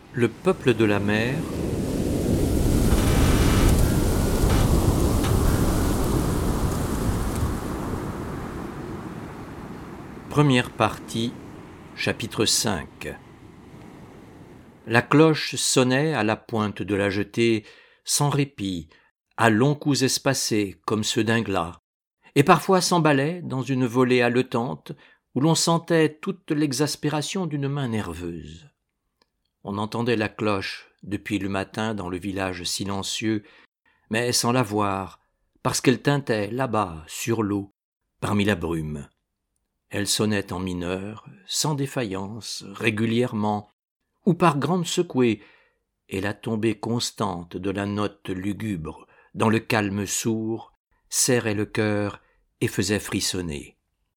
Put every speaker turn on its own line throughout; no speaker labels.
Le peuple de la mer. Première partie, chapitre 5. La cloche sonnait à la pointe de la jetée, sans répit, à longs coups espacés comme ceux d'un glas, et parfois s'emballait dans une volée haletante où l'on sentait toute l'exaspération d'une main nerveuse. On entendait la cloche depuis le matin dans le village silencieux, mais sans la voir, parce qu'elle tintait là-bas, sur l'eau, parmi la brume. Elle sonnait en mineur, sans défaillance, régulièrement, ou par grandes secouées, et la tombée constante de la note lugubre, dans le calme sourd, serrait le cœur et faisait frissonner.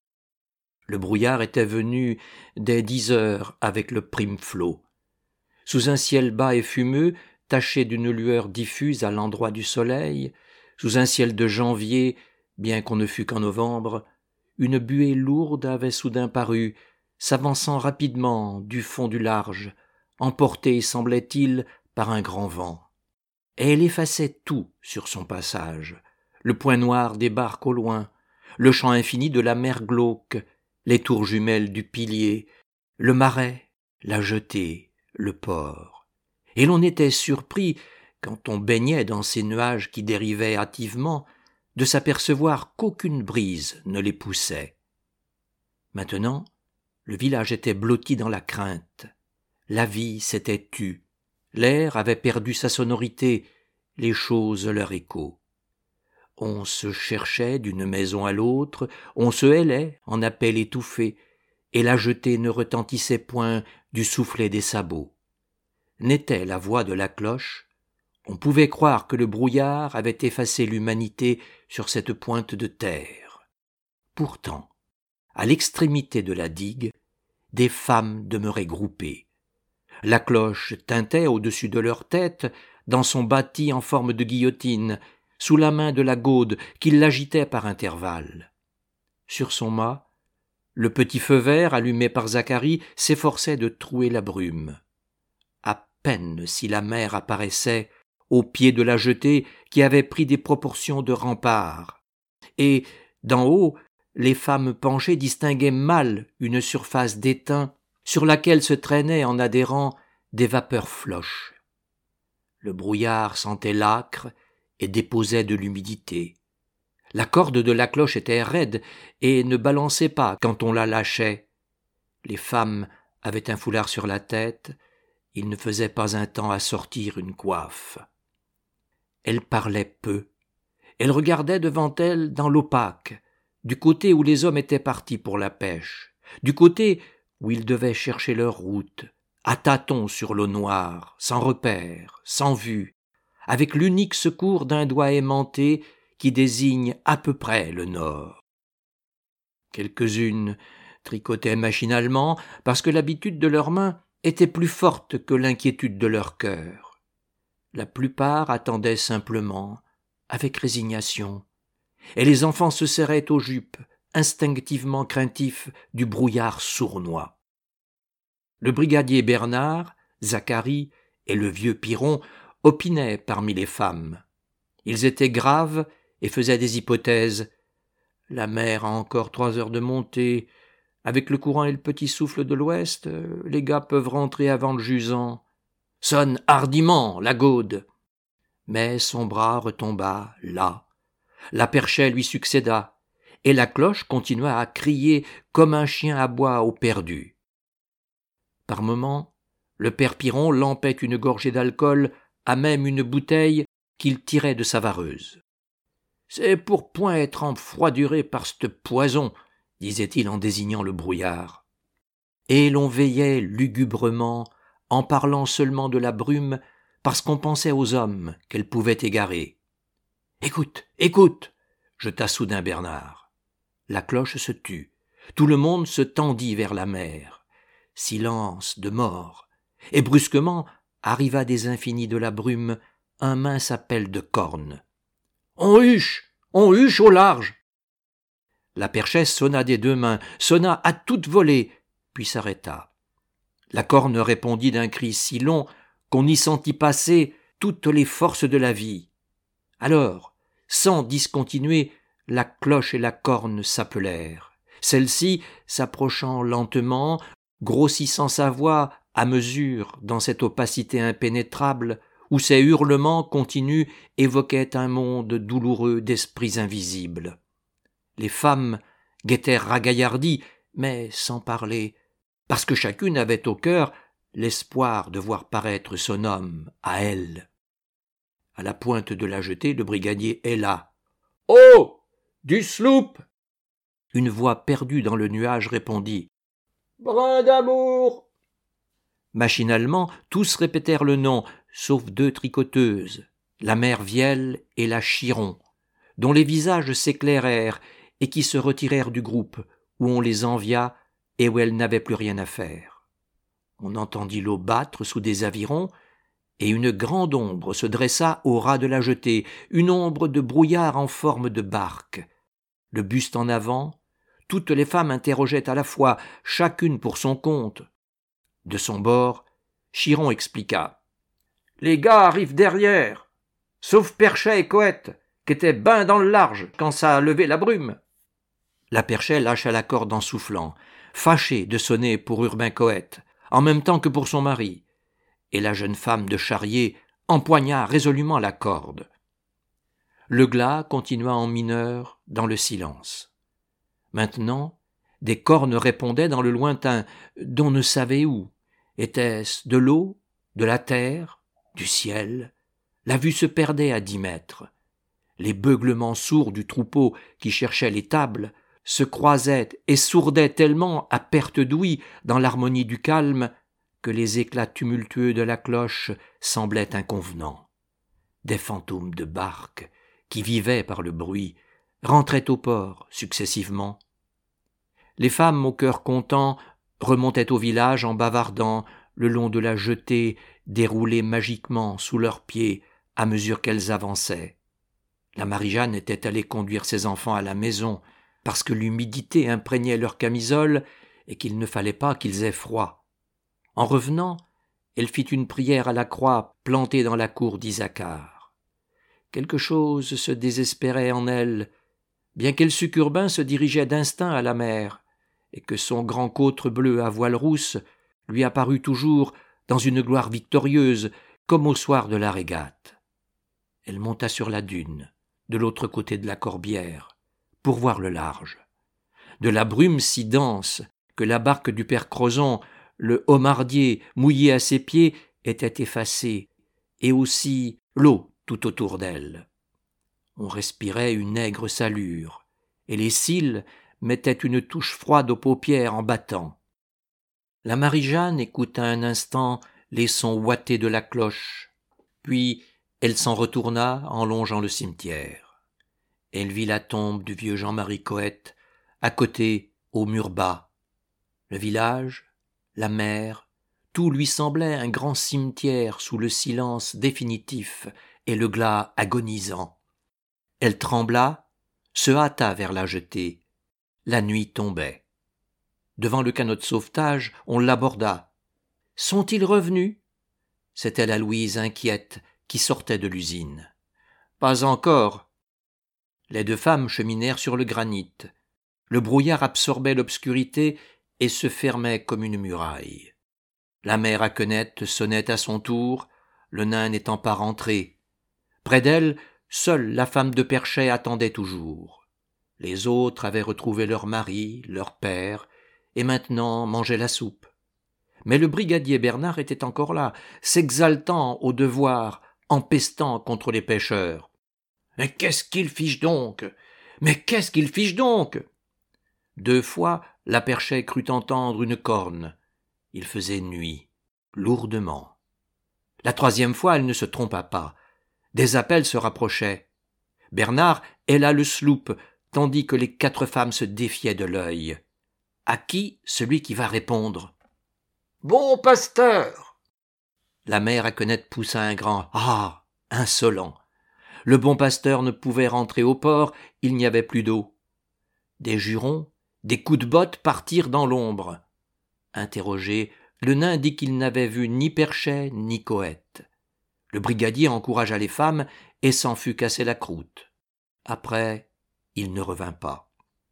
Le brouillard était venu dès 10 heures avec le prime flot. Sous un ciel bas et fumeux, taché d'une lueur diffuse à l'endroit du soleil, sous un ciel de janvier, bien qu'on ne fût qu'en novembre, une buée lourde avait soudain paru, s'avançant rapidement du fond du large, emportée, semblait-il, par un grand vent. Et elle effaçait tout sur son passage, le point noir des barques au loin, le champ infini de la mer glauque, les tours jumelles du pilier, le marais, la jetée, le port. Et l'on était surpris, quand on baignait dans ces nuages qui dérivaient hâtivement, de s'apercevoir qu'aucune brise ne les poussait. Maintenant, le village était blotti dans la crainte. La vie s'était tue. L'air avait perdu sa sonorité, les choses leur écho. On se cherchait d'une maison à l'autre, on se hélait en appel étouffé, et la jetée ne retentissait point du soufflet des sabots. N'était la voix de la cloche, on pouvait croire que le brouillard avait effacé l'humanité sur cette pointe de terre. Pourtant, à l'extrémité de la digue, des femmes demeuraient groupées. La cloche tintait au-dessus de leur tête, dans son bâti en forme de guillotine, sous la main de la gaude qui l'agitait par intervalles. Sur son mât, le petit feu vert allumé par Zacharie s'efforçait de trouer la brume. À peine si la mer apparaissait au pied de la jetée qui avait pris des proportions de rempart. Et, d'en haut, les femmes penchées distinguaient mal une surface d'étain sur laquelle se traînaient en adhérant des vapeurs floches. Le brouillard sentait l'âcre et déposait de l'humidité. La corde de la cloche était raide et ne balançait pas quand on la lâchait. Les femmes avaient un foulard sur la tête, il ne faisait pas un temps à sortir une coiffe. Elle parlait peu. Elle regardait devant elle dans l'opaque, du côté où les hommes étaient partis pour la pêche, du côté où ils devaient chercher leur route, à tâtons sur l'eau noire, sans repère, sans vue, avec l'unique secours d'un doigt aimanté qui désigne à peu près le nord. Quelques-unes tricotaient machinalement parce que l'habitude de leurs mains était plus forte que l'inquiétude de leur cœur. La plupart attendaient simplement, avec résignation, et les enfants se serraient aux jupes, instinctivement craintifs du brouillard sournois. Le brigadier Bernard, Zacharie et le vieux Piron opinaient parmi les femmes. Ils étaient graves et faisaient des hypothèses. La mer a encore 3 heures de montée. Avec le courant et le petit souffle de l'ouest, les gars peuvent rentrer avant le jusant. Sonne hardiment la gaude. Mais son bras retomba là. La perchée lui succéda, et la cloche continua à crier comme un chien aboie au perdu. Par moments, le père Piron lampait une gorgée d'alcool à même une bouteille qu'il tirait de sa vareuse. « C'est pour point être enfroiduré par c'te poison, » disait-il en désignant le brouillard. Et l'on veillait lugubrement, en parlant seulement de la brume, parce qu'on pensait aux hommes qu'elle pouvait égarer. « Écoute, écoute !» jeta soudain Bernard. La cloche se tut. Tout le monde se tendit vers la mer. Silence de mort. Et brusquement arriva des infinis de la brume un mince appel de corne. « On huche au large !» La perchesse sonna des 2 mains, sonna à toute volée, puis s'arrêta. La corne répondit d'un cri si long qu'on y sentit passer toutes les forces de la vie. Alors, sans discontinuer, la cloche et la corne s'appelèrent. Celle-ci, s'approchant lentement, grossissant sa voix à mesure dans cette opacité impénétrable, où ses hurlements continus évoquaient un monde douloureux d'esprits invisibles. Les femmes guettèrent ragaillardies, mais sans parler, parce que chacune avait au cœur l'espoir de voir paraître son homme à elle. À la pointe de la jetée, le brigadier héla. « Oh ! Du sloop !» Une voix perdue dans le nuage répondit. « Brin d'amour !» Machinalement, tous répétèrent le nom, sauf 2 tricoteuses, la mère Vielle et la Chiron, dont les visages s'éclairèrent et qui se retirèrent du groupe, où on les envia et où elles n'avaient plus rien à faire. On entendit l'eau battre sous des avirons, et une grande ombre se dressa au ras de la jetée, une ombre de brouillard en forme de barque. Le buste en avant, toutes les femmes interrogeaient à la fois, chacune pour son compte. De son bord, Chiron expliqua. « Les gars arrivent derrière, sauf Perchet et Coët, qui étaient ben dans le large quand ça a levé la brume. » La Perchet lâcha la corde en soufflant, fâchée de sonner pour Urbain Coët, en même temps que pour son mari, et la jeune femme de Charrier empoigna résolument la corde. Le glas continua en mineur dans le silence. Maintenant, des cornes répondaient dans le lointain, d'on ne savait où. Était-ce de l'eau, de la terre, du ciel? La vue se perdait à 10 mètres. Les beuglements sourds du troupeau qui cherchait les tables se croisaient et sourdaient tellement à perte d'ouïe dans l'harmonie du calme que les éclats tumultueux de la cloche semblaient inconvenants. Des fantômes de barques, qui vivaient par le bruit, rentraient au port successivement. Les femmes au cœur content remontaient au village en bavardant le long de la jetée déroulée magiquement sous leurs pieds à mesure qu'elles avançaient. La Marie-Jeanne était allée conduire ses enfants à la maison parce que l'humidité imprégnait leurs camisoles et qu'il ne fallait pas qu'ils aient froid. En revenant, elle fit une prière à la croix plantée dans la cour d'Isaacar. Quelque chose se désespérait en elle, bien qu'elle sût qu'Urbain se dirigeait d'instinct à la mer, et que son grand côtre bleu à voile rousse lui apparut toujours dans une gloire victorieuse, comme au soir de la régate. Elle monta sur la dune, de l'autre côté de la Corbière, pour voir le large. De la brume si dense que la barque du père Crozon, le homardier mouillé à ses pieds, était effacée, et aussi l'eau tout autour d'elle. On respirait une aigre salure, et les cils mettaient une touche froide aux paupières en battant. La Marie-Jeanne écouta un instant les sons ouatés de la cloche, puis elle s'en retourna en longeant le cimetière. Elle vit la tombe du vieux Jean-Marie Coët, à côté, au mur bas. Le village, la mer, tout lui semblait un grand cimetière sous le silence définitif et le glas agonisant. Elle trembla, se hâta vers la jetée. La nuit tombait. Devant le canot de sauvetage, on l'aborda. « Sont-ils revenus ?» C'était la Louise inquiète qui sortait de l'usine. « Pas encore. » Les 2 femmes cheminèrent sur le granit. Le brouillard absorbait l'obscurité et se fermait comme une muraille. La mère à quenette sonnait à son tour, le nain n'étant pas rentré. Près d'elle, seule la femme de Perchet attendait toujours. Les autres avaient retrouvé leur mari, leur père, et maintenant mangeaient la soupe. Mais le brigadier Bernard était encore là, s'exaltant au devoir, empestant contre les pêcheurs. « Mais qu'est-ce qu'il fiche donc ? Mais qu'est-ce qu'il fiche donc ?» 2 fois, la Perchet crut entendre une corne. Il faisait nuit, lourdement. La 3e fois, elle ne se trompa pas. Des appels se rapprochaient. Bernard héla le sloop, tandis que les 4 femmes se défiaient de l'œil. À qui celui qui va répondre ? « Bon pasteur !» La mère à quenette poussa un grand « Ah !» insolent. Le bon pasteur ne pouvait rentrer au port, il n'y avait plus d'eau. Des jurons, des coups de botte partirent dans l'ombre. Interrogé, le nain dit qu'il n'avait vu ni Perchet ni Coët. Le brigadier encouragea les femmes et s'en fut casser la croûte. Après, il ne revint pas.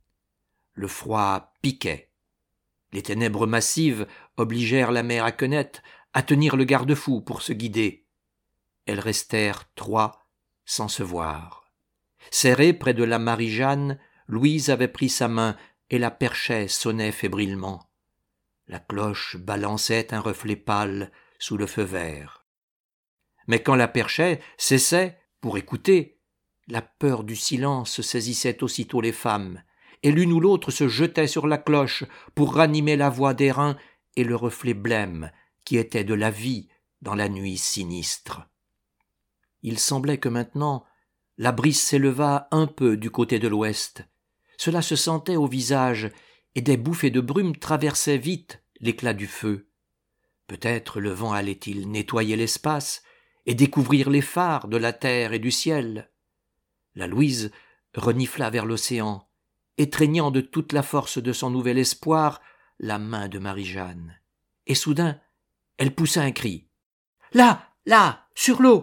Le froid piquait. Les ténèbres massives obligèrent la mère Aquenette à tenir le garde-fou pour se guider. Elles restèrent trois sans se voir. Serrée près de la Marie-Jeanne, Louise avait pris sa main et la Perchet sonnait fébrilement. La cloche balançait un reflet pâle sous le feu vert. Mais quand la Perchet cessait pour écouter, la peur du silence saisissait aussitôt les femmes, et l'une ou l'autre se jetait sur la cloche pour ranimer la voix d'airain et le reflet blême qui était de la vie dans la nuit sinistre. Il semblait que maintenant la brise s'élevât un peu du côté de l'ouest. Cela se sentait au visage, et des bouffées de brume traversaient vite l'éclat du feu. Peut-être le vent allait-il nettoyer l'espace et découvrir les phares de la terre et du ciel. La Louise renifla vers l'océan, étreignant de toute la force de son nouvel espoir la main de Marie-Jeanne. Et soudain, elle poussa un cri. « Là, là, sur l'eau !»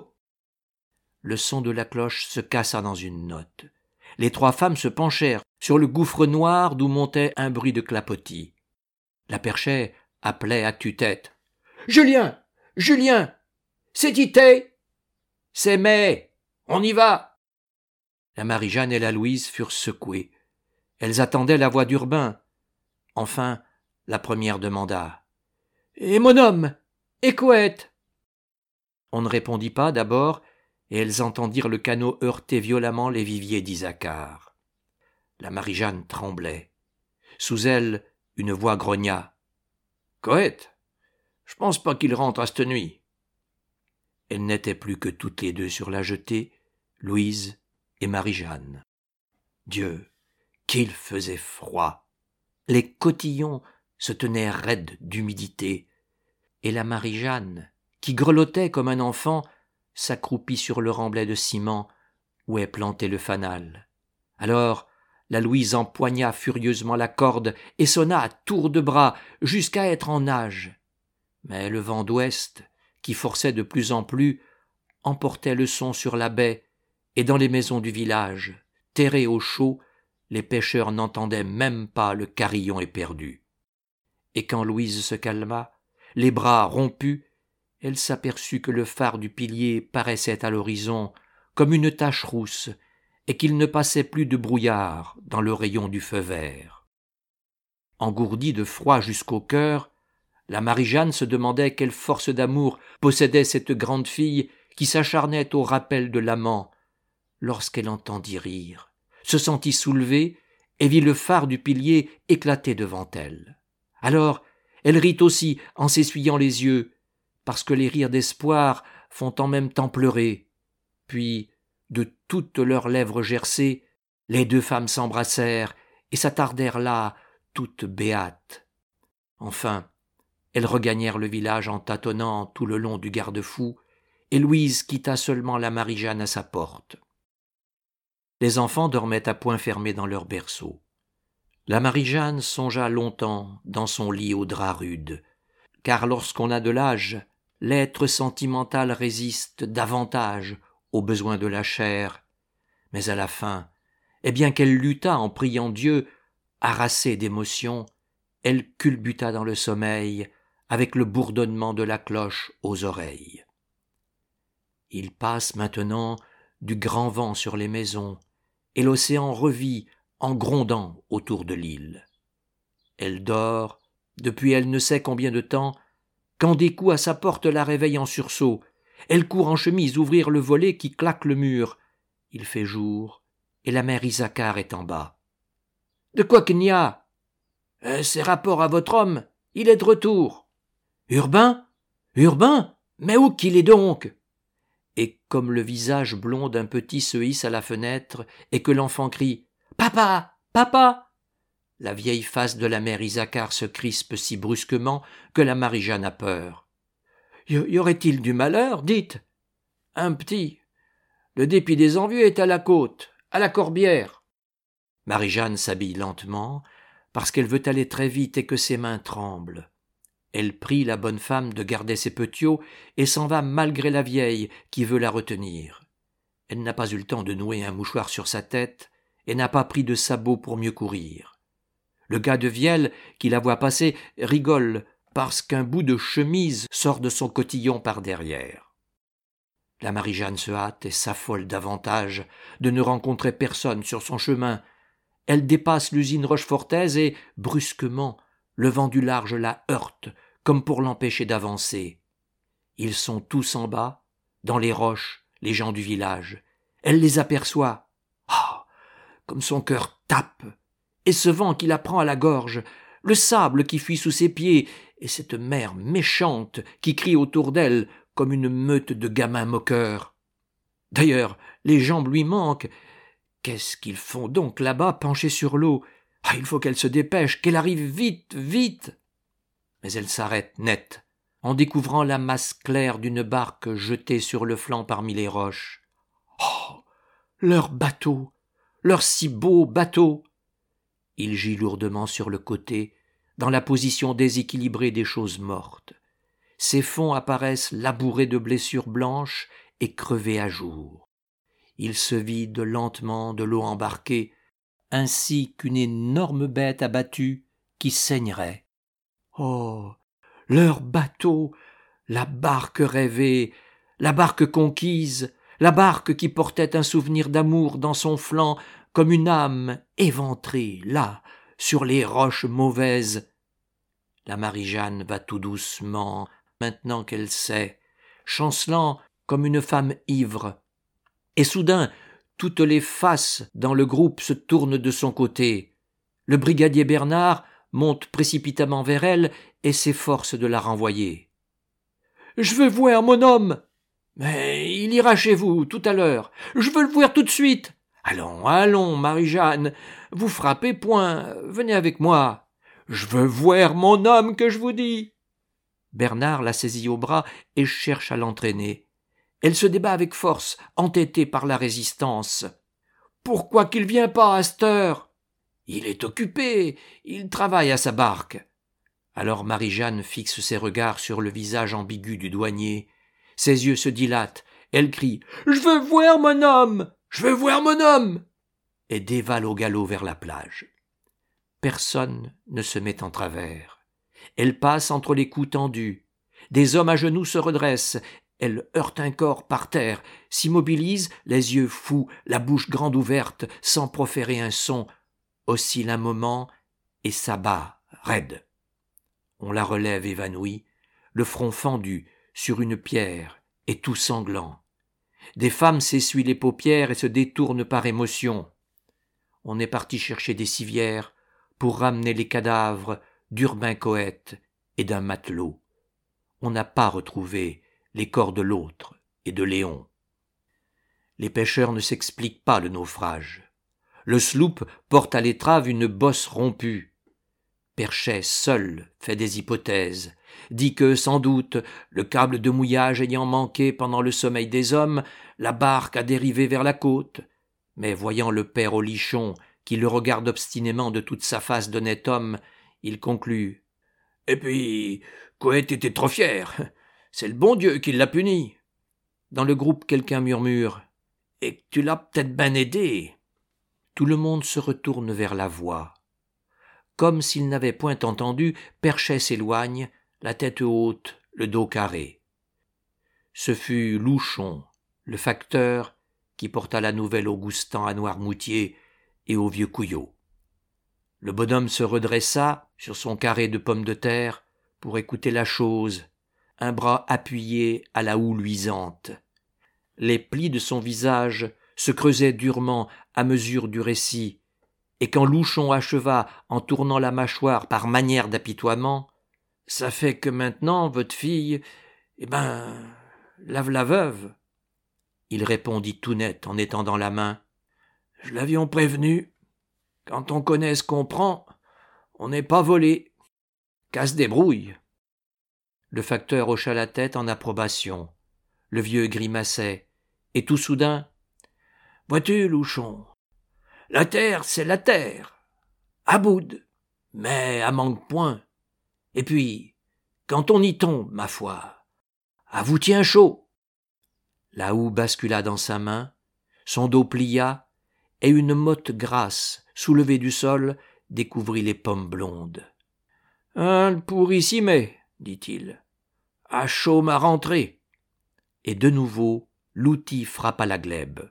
Le son de la cloche se cassa dans une note. Les trois femmes se penchèrent sur le gouffre noir d'où montait un bruit de clapotis. La Perchet appelait à tue-tête. « Julien, Julien, c'est Tité, c'est Mai, on y va !» La Marie-Jeanne et la Louise furent secouées. Elles attendaient la voix d'Urbain. Enfin, la première demanda. « Et mon homme, et Coët ?» On ne répondit pas d'abord, et elles entendirent le canot heurter violemment les viviers d'Isaacar. La Marie-Jeanne tremblait. Sous elle, une voix grogna. « Coët, je pense pas qu'il rentre à cette nuit. » Elles n'étaient plus que toutes les deux sur la jetée, Louise et Marie-Jeanne. Dieu, qu'il faisait froid! Les cotillons se tenaient raides d'humidité, et la Marie-Jeanne, qui grelottait comme un enfant, s'accroupit sur le remblai de ciment où est planté le fanal. Alors, la Louise empoigna furieusement la corde et sonna à tour de bras jusqu'à être en nage. Mais le vent d'ouest, qui forçait de plus en plus, emportait le son sur la baie, et dans les maisons du village, terrés au chaud, les pêcheurs n'entendaient même pas le carillon éperdu. Et quand Louise se calma, les bras rompus, elle s'aperçut que le phare du pilier paraissait à l'horizon comme une tache rousse, et qu'il ne passait plus de brouillard dans le rayon du feu vert. Engourdie de froid jusqu'au cœur, la Marie-Jeanne se demandait quelle force d'amour possédait cette grande fille qui s'acharnait au rappel de l'amant, lorsqu'elle entendit rire, se sentit soulevée et vit le phare du pilier éclater devant elle. Alors, elle rit aussi en s'essuyant les yeux, parce que les rires d'espoir font en même temps pleurer. Puis, de toutes leurs lèvres gercées, les deux femmes s'embrassèrent et s'attardèrent là, toutes béates. Enfin, elles regagnèrent le village en tâtonnant tout le long du garde-fou, et Louise quitta seulement la Marie-Jeanne à sa porte. Les enfants dormaient à poings fermés dans leur berceau. La Marie-Jeanne songea longtemps dans son lit au drap rude, car lorsqu'on a de l'âge, l'être sentimental résiste davantage aux besoins de la chair. Mais à la fin, et bien qu'elle luttât en priant Dieu, harassée d'émotion, elle culbuta dans le sommeil avec le bourdonnement de la cloche aux oreilles. Il passe maintenant du grand vent sur les maisons, et l'océan revit en grondant autour de l'île. Elle dort depuis elle ne sait combien de temps, quand des coups à sa porte la réveillent en sursaut. Elle court en chemise ouvrir le volet qui claque le mur. Il fait jour, et la mère Isaacar est en bas. « De quoi qu'il n'y a ?»« C'est rapport à votre homme, il est de retour. »« Urbain ? Urbain ? Mais où qu'il est donc ?» Et comme le visage blond d'un petit se hisse à la fenêtre et que l'enfant crie « Papa ! Papa !» la vieille face de la mère Isaacar se crispe si brusquement que la Marie-Jeanne a peur. « Y aurait-il du malheur, dites ?»« Un petit. Le dépit des envieux est à la côte, à la Corbière. » Marie-Jeanne s'habille lentement, parce qu'elle veut aller très vite et que ses mains tremblent. Elle prie la bonne femme de garder ses petiots et s'en va malgré la vieille qui veut la retenir. Elle n'a pas eu le temps de nouer un mouchoir sur sa tête et n'a pas pris de sabots pour mieux courir. Le gars de Vielle, qui la voit passer, rigole parce qu'un bout de chemise sort de son cotillon par derrière. La Marie-Jeanne se hâte et s'affole davantage de ne rencontrer personne sur son chemin. Elle dépasse l'usine rochefortaise et, brusquement, le vent du large la heurte, comme pour l'empêcher d'avancer. Ils sont tous en bas, dans les roches, les gens du village. Elle les aperçoit. Ah, comme son cœur tape, et ce vent qui la prend à la gorge, le sable qui fuit sous ses pieds, et cette mer méchante qui crie autour d'elle comme une meute de gamins moqueurs. D'ailleurs, les jambes lui manquent. Qu'est-ce qu'ils font donc là-bas, penchés sur l'eau? Ah, il faut qu'elle se dépêche, qu'elle arrive vite, vite. Mais elle s'arrête net, en découvrant la masse claire d'une barque jetée sur le flanc parmi les roches. Oh, leur bateau, leur si beau bateau! Il gît lourdement sur le côté, dans la position déséquilibrée des choses mortes. Ses fonds apparaissent labourés de blessures blanches et crevés à jour. Il se vide lentement de l'eau embarquée, ainsi qu'une énorme bête abattue qui saignerait. Oh, leur bateau, la barque rêvée, la barque conquise, la barque qui portait un souvenir d'amour dans son flanc comme une âme éventrée, là, sur les roches mauvaises. La Marie-Jeanne va tout doucement, maintenant qu'elle sait, chancelant comme une femme ivre. Et soudain, toutes les faces dans le groupe se tournent de son côté. Le brigadier Bernard monte précipitamment vers elle et s'efforce de la renvoyer. « Je veux voir mon homme !»« Mais il ira chez vous tout à l'heure. Je veux le voir tout de suite. »« Allons, allons, Marie-Jeanne, vous frappez point, venez avec moi. »« Je veux voir mon homme que je vous dis. » Bernard la saisit au bras et cherche à l'entraîner. Elle se débat avec force, entêtée par la résistance. « Pourquoi qu'il vient pas à cette heure ? » ?»« Il est occupé, il travaille à sa barque. » Alors Marie-Jeanne fixe ses regards sur le visage ambigu du douanier. Ses yeux se dilatent. Elle crie « Je veux voir mon homme ! Je veux voir mon homme !» et dévale au galop vers la plage. Personne ne se met en travers. Elle passe entre les coups tendus. Des hommes à genoux se redressent. Elle heurte un corps par terre, s'immobilise, les yeux fous, la bouche grande ouverte, sans proférer un son, oscille un moment et s'abat, raide. On la relève évanouie, le front fendu, sur une pierre, et tout sanglant. Des femmes s'essuient les paupières et se détournent par émotion. On est parti chercher des civières pour ramener les cadavres d'Urbain Coët et d'un matelot. On n'a pas retrouvé les corps de l'autre et de Léon. Les pêcheurs ne s'expliquent pas le naufrage. Le sloop porte à l'étrave une bosse rompue. Perchet seul fait des hypothèses, dit que, sans doute, le câble de mouillage ayant manqué pendant le sommeil des hommes, la barque a dérivé vers la côte. Mais voyant le père Olichon, qui le regarde obstinément de toute sa face d'honnête homme, il conclut « Et puis, Coët était trop fier. C'est le bon Dieu qui l'a puni. » Dans le groupe, quelqu'un murmure « Et tu l'as peut-être ben aidé. » Tout le monde se retourne vers la voie. Comme s'il n'avait point entendu, Perchet s'éloigne, la tête haute, le dos carré. Ce fut Louchon, le facteur, qui porta la nouvelle Augustin à Noirmoutier et au vieux Couillot. Le bonhomme se redressa sur son carré de pommes de terre pour écouter la chose, un bras appuyé à la houe luisante. Les plis de son visage se creusaient durement à mesure du récit, et quand Louchon acheva en tournant la mâchoire par manière d'apitoiement, « Ça fait que maintenant, votre fille, lave la veuve. » Il répondit tout net en étendant la main. « Je l'avions prévenu. Quand on connaît ce qu'on prend, on n'est pas volé. Qu'à se débrouille. » Le facteur hocha la tête en approbation. Le vieux grimaçait. Et tout soudain, « Vois-tu, Louchon, la terre, c'est la terre. À bout, mais à manque point. Et puis, quand on y tombe, ma foi. À vous tient chaud. La houe bascula dans sa main, son dos plia, et une motte grasse, soulevée du sol, découvrit les pommes blondes. « Un pourrissime, dit-il. À chaud ma rentrée. » Et de nouveau, l'outil frappa la glèbe.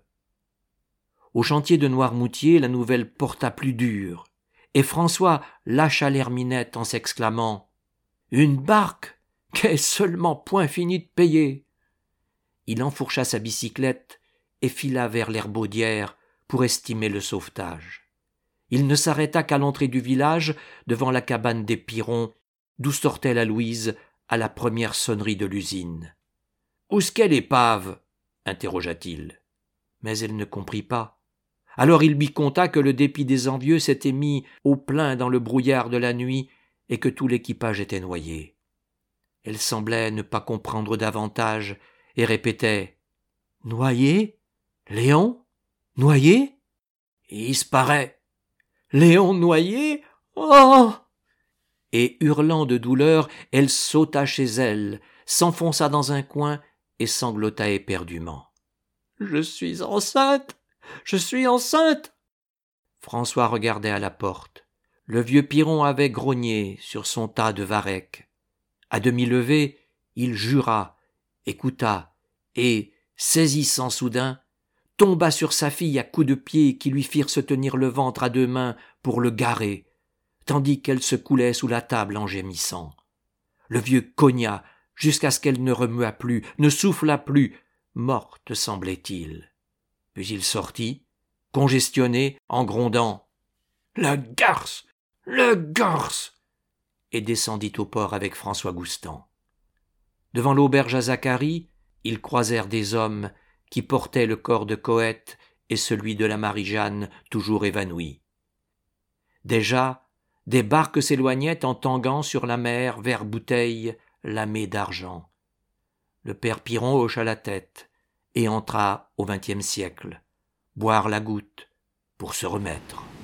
Au chantier de Noirmoutier, la nouvelle porta plus dur, et François lâcha l'herminette en s'exclamant « Une barque qu'est seulement point fini de payer !» Il enfourcha sa bicyclette et fila vers l'herbaudière pour estimer le sauvetage. Il ne s'arrêta qu'à l'entrée du village, devant la cabane des Pirons, d'où sortait la Louise à la première sonnerie de l'usine. « Où est-ce qu'est l'épave ?» interrogea-t-il. Mais elle ne comprit pas. Alors il lui conta que le dépit des envieux s'était mis au plein dans le brouillard de la nuit et que tout l'équipage était noyé. Elle semblait ne pas comprendre davantage et répétait « Noyé ? Léon ? Noyé ? Il se paraît. Léon noyé ? Oh !» Et hurlant de douleur, elle sauta chez elle, s'enfonça dans un coin et sanglota éperdument. « Je suis enceinte ! Je suis enceinte !» François regardait à la porte. Le vieux Piron avait grogné sur son tas de varech. À demi levé, il jura, écouta, et, saisissant soudain, tomba sur sa fille à coups de pied qui lui firent se tenir le ventre à 2 mains pour le garer, tandis qu'elle se coulait sous la table en gémissant. Le vieux cogna jusqu'à ce qu'elle ne remuât plus, ne soufflât plus, morte semblait-il. Puis il sortit, congestionné, en grondant « Le garce ! Le garce !» et descendit au port avec François Goustan. Devant l'auberge à Zacharie, ils croisèrent des hommes qui portaient le corps de Coët et celui de la Marie-Jeanne toujours évanouie. Déjà, des barques s'éloignaient en tanguant sur la mer vers Bouteille, lamée d'argent. Le père Piron hocha la tête et entra au XXe siècle, boire la goutte pour se remettre.